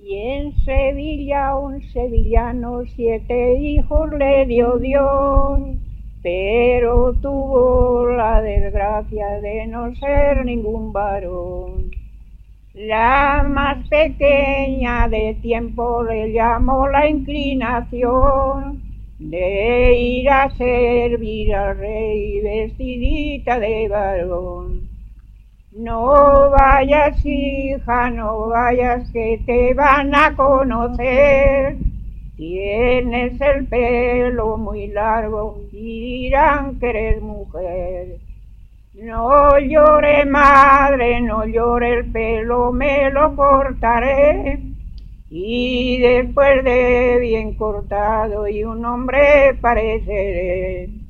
Y en Sevilla un sevillano 7 hijos le dio Dios, pero tuvo la desgracia de no ser ningún varón. La más pequeña de tiempo le llamó la inclinación de ir a servir al rey vestidita de varón. No vayas, hija, no vayas, que te van a conocer. Tienes el pelo muy largo y dirán que eres mujer. No llore, madre, no llore, el pelo me lo cortaré. Y después de bien cortado y un hombre pareceré.